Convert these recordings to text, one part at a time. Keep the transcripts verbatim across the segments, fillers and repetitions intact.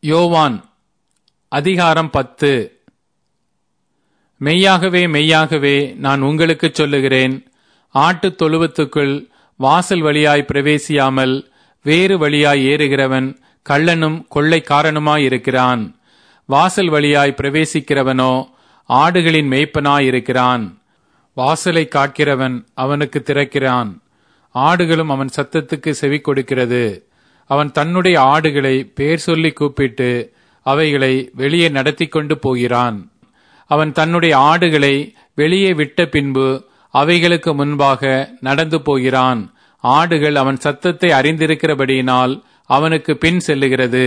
யோவான் அதிகாரம் பத்து. மெய்யாகவே மெய்யாகவே நான் உங்களுக்குச் சொல்லுகிறேன், ஆட்டுத் தொழுவத்துக்குள் வாசல் வழியாய் பிரவேசியாமல் வேறு வழியாய் ஏறுகிறவன் கள்ளனும் கொள்ளைக்காரனுமாயிருக்கிறான். வாசல் வழியாய் பிரவேசிக்கிறவனோ ஆடுகளின் மேய்ப்பனாயிருக்கிறான். வாசலை காக்கிறவன் அவனுக்கு திறக்கிறான். ஆடுகளும் அவன் சத்தத்துக்கு செவி கொடுக்கிறது. அவன் தன்னுடைய ஆடுகளை பேர் சொல்லி கூப்பிட்டு அவைகளை வெளியே நடத்தி கொண்டு போகிறான். அவன் தன்னுடைய ஆடுகளை வெளியே விட்ட பின்பு அவைகளுக்கு முன்பாக நடந்து போகிறான். ஆடுகள் அவன் சத்தத்தை அறிந்திருக்கிறபடியினால் அவனுக்கு பின் செல்லுகிறது.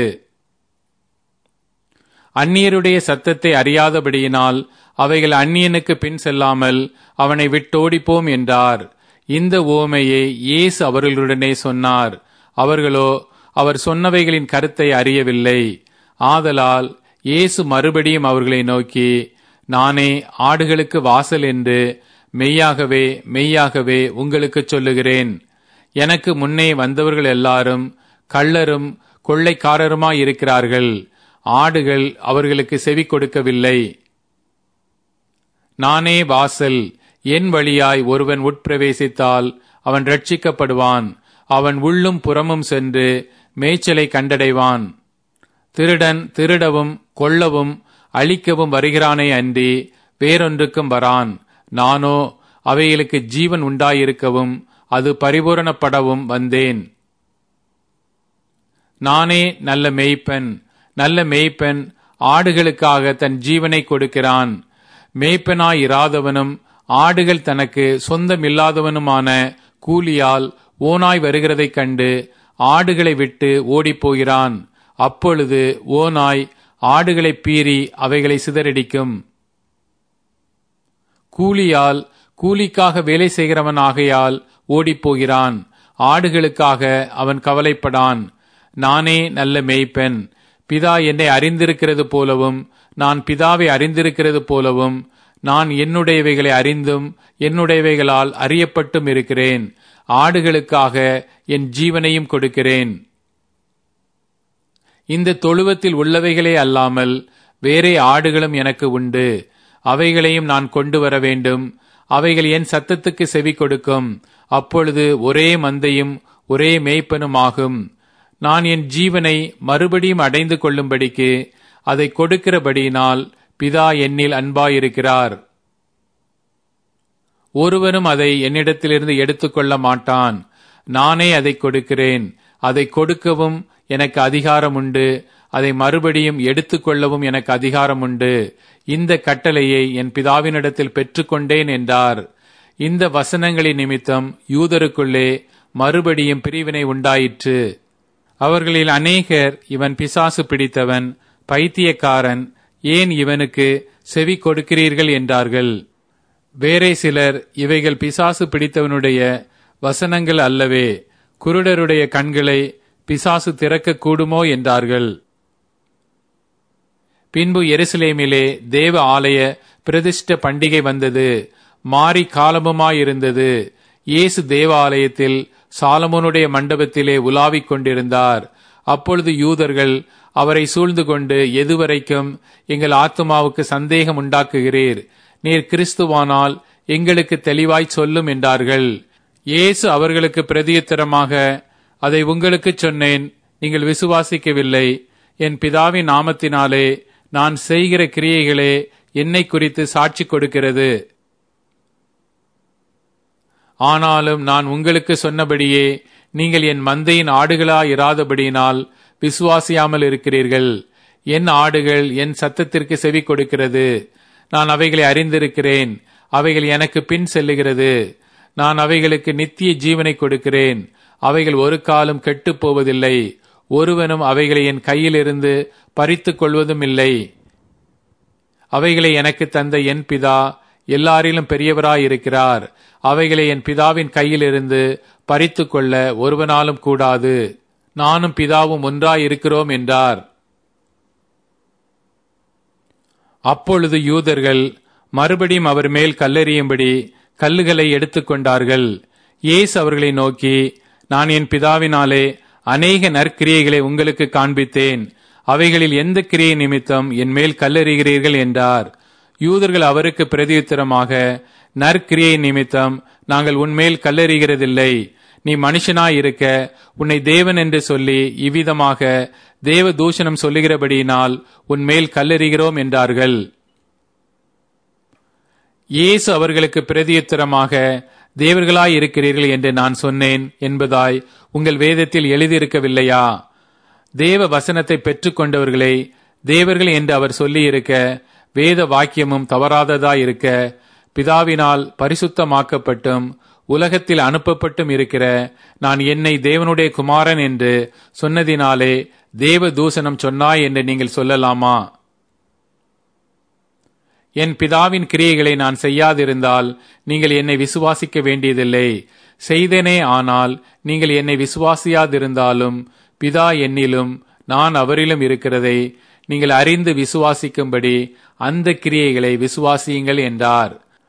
அந்நியருடைய சத்தத்தை அறியாதபடியினால் அவைகள் அந்நியனுக்கு பின் செல்லாமல் அவனை விட்டோடிப்போம் என்றார். இந்த உவமையை இயேசு அவர்களுடனே சொன்னார். அவர்களோ அவர் சொன்னவைகளின் கருத்தை அறியவில்லை. ஆதலால் இயேசு மறுபடியும் அவர்களை நோக்கி, நானே ஆடுகளுக்கு வாசல் என்று மெய்யாகவே மெய்யாகவே உங்களுக்கு சொல்லுகிறேன். எனக்கு முன்னே வந்தவர்கள் எல்லாரும் கள்ளரும் கொள்ளைக்காரருமாயிருக்கிறார்கள். ஆடுகள் அவர்களுக்கு செவி கொடுக்கவில்லை. நானே வாசல். என் வழியாய் ஒருவன் உட்பிரவேசித்தால் அவன் ரட்சிக்கப்படுவான். அவன் உள்ளும் புறமும் சென்று மேய்ச்சலை கண்டடைவான். திருடன் திருடவும் கொல்லவும் அழிக்கவும் வருகிறானே அன்றி வேறொன்றுக்கும் வரான். நானோ அவைகளுக்கு ஜீவன் உண்டாயிருக்கவும் அது பரிபூரணப்படவும் வந்தேன். நானே நல்ல மேய்ப்பன். நல்ல மேய்ப்பன் ஆடுகளுக்காக தன் ஜீவனை கொடுக்கிறான். மேய்ப்பனாயிராதவனும் ஆடுகள் தனக்கு சொந்தமில்லாதவனுமான கூலியால் ஓனாய் வருகிறதைக் கண்டு ஆடுகளை விட்டு ஓடிப்போகிறான். அப்பொழுது ஓநாய் ஆடுகளை பீறி அவைகளை சிதறடிக்கும். கூலியால் கூலிக்காக வேலை செய்கிறவன் ஆகையால் ஓடிப்போகிறான். ஆடுகளுக்காக அவன் கவலைப்படான். நானே நல்ல மேய்ப்பன். பிதா என்னை அறிந்திருக்கிறது போலவும் நான் பிதாவை அறிந்திருக்கிறது போலவும் நான் என்னுடையவைகளை அறிந்தும் என்னுடையவைகளால் அறியப்பட்டும் இருக்கிறேன். ஆடுகளுக்காக என் ஜீவனையும் கொடுக்கிறேன். இந்த தொழுவத்தில் உள்ளவைகளே அல்லாமல் வேறே ஆடுகளும் எனக்கு உண்டு. அவைகளையும் நான் கொண்டு வர வேண்டும். அவைகள் என் சத்தத்துக்கு செவி கொடுக்கும். அப்பொழுது ஒரே மந்தையும் ஒரே மேய்ப்பனும் ஆகும். நான் என் ஜீவனை மறுபடியும் அடைந்து கொள்ளும்படிக்கு அதை கொடுக்கிறபடியினால் பிதா என்னில் அன்பாயிருக்கிறார். ஒருவரும் அதை என்னிடத்திலிருந்து எடுத்துக்கொள்ள மாட்டான். நானே அதை கொடுக்கிறேன். அதை கொடுக்கவும் எனக்கு அதிகாரம் உண்டு. அதை மறுபடியும் எடுத்துக்கொள்ளவும் எனக்கு அதிகாரம் உண்டு. இந்த கட்டளையை என் பிதாவினிடத்தில் பெற்றுக்கொண்டேன் என்றார். இந்த வசனங்களின் நிமித்தம் யூதருக்குள்ளே மறுபடியும் பிரிவினை உண்டாயிற்று. அவர்களில் அநேகர், இவன் பிசாசு பிடித்தவன், பைத்தியக்காரன், ஏன் இவனுக்கு செவி கொடுக்கிறீர்கள் என்றார்கள். வேறே சிலர், இவைகள் பிசாசு பிடித்தவனுடைய வசனங்கள் அல்லவே, குருடருடைய கண்களை பிசாசு திறக்க கூடுமோ என்றார்கள். பின்பு எருசலேமிலே தேவ ஆலய பிரதிஷ்ட பண்டிகை வந்தது. மாரி காலமுமாயிருந்தது. இயேசு தேவ ஆலயத்தில் சாலமோனுடைய மண்டபத்திலே உலாவிக் கொண்டிருந்தார். அப்பொழுது யூதர்கள் அவரை சூழ்ந்து கொண்டு, எதுவரைக்கும் எங்கள் ஆத்துமாவுக்கு சந்தேகம் உண்டாக்குகிறீர்? நீர் கிறிஸ்துவானால் எங்களுக்கு தெளிவாய் சொல்லும் என்றார்கள். இயேசு அவர்களுக்கு பிரதியுத்தரமாக, அதை உங்களுக்கு சொன்னேன், நீங்கள் விசுவாசிக்கவில்லை. என் பிதாவின் நாமத்தினாலே நான் செய்கிற கிரியைகளே என்னை குறித்து சாட்சி கொடுக்கிறது. ஆனாலும் நான் உங்களுக்கு சொன்னபடியே நீங்கள் என் மந்தையின் ஆடுகளாயிராதபடியினால் விசுவாசியாமல் இருக்கிறீர்கள். என் ஆடுகள் என் சத்தத்திற்கு செவி கொடுக்கிறது. நான் அவைகளை அறிந்திருக்கிறேன். அவைகள் எனக்கு பின் செல்லுகிறது. நான் அவைகளுக்கு நித்திய ஜீவனை கொடுக்கிறேன். அவைகள் ஒரு காலம் கெட்டுப் போவதில்லை. ஒருவனும் அவைகளை என் கையிலிருந்து பறித்துக் கொள்வதும் இல்லை. அவைகளை எனக்கு தந்த என் பிதா எல்லாரிலும் பெரியவராயிருக்கிறார். அவைகளை என் பிதாவின் கையிலிருந்து பறித்துக் கொள்ள ஒருவனாலும் கூடாது. நானும் பிதாவும் ஒன்றாயிருக்கிறோம் என்றார். அப்பொழுது யூதர்கள் மறுபடியும் அவர் மேல் கல்லெறியும்படி கல்லுகளை எடுத்துக்கொண்டார்கள். இயேசு அவர்களை நோக்கி, நான் என் பிதாவினாலே அநேக நற்கிரியைகளை உங்களுக்கு காண்பித்தேன். அவைகளில் எந்த கிரியை நிமித்தம் என் மேல் கல்லெறிகிறீர்கள் என்றார். யூதர்கள் அவருக்கு பிரதியுத்தரமாக, நற்கிரியை நிமித்தம் நாங்கள் உன்மேல் கல்லெறிகிறதில்லை. நீ மனுஷனாயிருக்க உன்னை தேவன் என்று சொல்லி இவ்விதமாக தேவ தூஷணம் சொல்லுகிறபடியினால் உன்மேல் கல்லெறிகிறோம் என்றார்கள். இயேசு அவர்களுக்கு பிரதியுத்தரமாக, தேவர்களாயிருக்கிறீர்கள் என்று நான் சொன்னேன் என்பதாய் உங்கள் வேதத்தில் எழுதியிருக்கவில்லையா? தேவ வசனத்தை பெற்றுக் கொண்டவர்களை தேவர்கள் என்று அவர் சொல்லியிருக்க, வேத வாக்கியமும் தவறாததாயிருக்க, பிதாவினால் பரிசுத்தமாக்கப்பட்டும் உலகத்தில் அனுப்பப்பட்டும் இருக்கிற நான் என்னை தேவனுடைய குமாரன் என்று சொன்னதினாலே தேவ தூஷணம் சொன்னாய் என்று நீங்கள் சொல்லலாமா? என் பிதாவின் கிரியைகளை நான் செய்யாதிருந்தால் நீங்கள் என்னை விசுவாசிக்க வேண்டியதில்லை. செய்தேனே ஆனால் நீங்கள் என்னை விசுவாசியாதிருந்தாலும் பிதா என்னிலும் நான் அவரிலும் இருக்கிறதை நீங்கள் அறிந்து விசுவாசிக்கும்படி அந்த கிரியைகளை விசுவாசியுங்கள் என்றார்.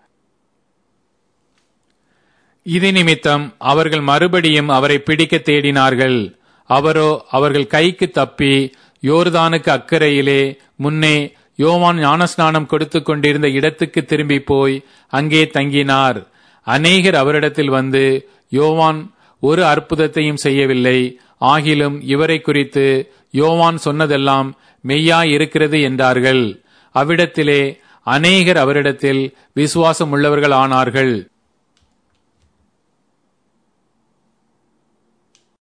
இது நிமித்தம் அவர்கள் மறுபடியும் அவரை பிடிக்க தேடினார்கள். அவரோ அவர்கள் கைக்கு தப்பி யோர்தானுக்கு அக்கறையிலே முன்னே யோவான் ஞானஸ்நானம் கொடுத்து கொண்டிருந்த இடத்துக்கு திரும்பி போய் அங்கே தங்கினார். அநேகர் அவரிடத்தில் வந்து, யோவான் ஒரு அற்புதத்தையும் செய்யவில்லை, ஆகிலும் இவரை குறித்து யோவான் சொன்னதெல்லாம் மெய்யாய் இருக்கிறது என்றார்கள். அவ்விடத்திலே அநேகர் அவரிடத்தில் விசுவாசம் உள்ளவர்கள் ஆனார்கள்.